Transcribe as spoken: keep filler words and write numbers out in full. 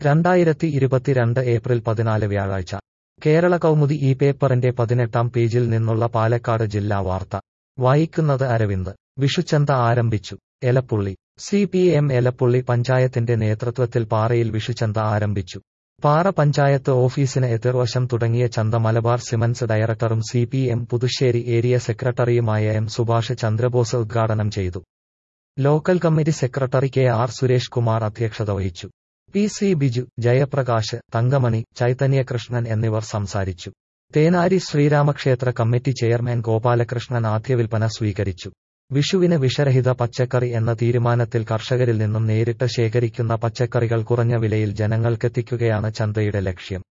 രണ്ടായിരത്തി ഇരുപത്തിരണ്ട് ഏപ്രിൽ പതിനാല് വ്യാഴാഴ്ച കേരള കൗമുദി ഈ പേപ്പറിന്റെ പതിനെട്ടാം പേജിൽ നിന്നുള്ള പാലക്കാട് ജില്ലാ വാർത്ത വായിക്കുന്നത് അരവിന്ദ്. വിഷുച്ചന്ത ആരംഭിച്ചു. Elappully. C P M Elappully പഞ്ചായത്തിന്റെ നേതൃത്വത്തിൽ പാറയിൽ വിഷുച്ചന്ത ആരംഭിച്ചു. പാറ പഞ്ചായത്ത് ഓഫീസിന് എതിർവശം തുടങ്ങിയ ചന്ത മലബാർ സിമന്റ്സ് ഡയറക്ടറും C P M Puthussery area സെക്രട്ടറിയുമായ എം സുഭാഷ് ചന്ദ്രബോസ് ഉദ്ഘാടനം ചെയ്തു. Local committee secretary K R Suresh Kumar അധ്യക്ഷത വഹിച്ചു. പി സി ബിജു, ജയപ്രകാശ്, തങ്കമണി, ചൈതന്യകൃഷ്ണൻ എന്നിവർ സംസാരിച്ചു. തേനാരി ശ്രീരാമക്ഷേത്ര കമ്മിറ്റി ചെയർമാൻ ഗോപാലകൃഷ്ണൻ ആദ്യവിൽപ്പന സ്വീകരിച്ചു. വിഷുവിന് വിഷരഹിത പച്ചക്കറി എന്ന തീരുമാനത്തിൽ കർഷകരിൽ നിന്നും നേരിട്ട് ശേഖരിക്കുന്ന പച്ചക്കറികൾ കുറഞ്ഞ വിലയിൽ ജനങ്ങൾക്കെത്തിക്കുകയാണ് ചന്തയുടെ ലക്ഷ്യം.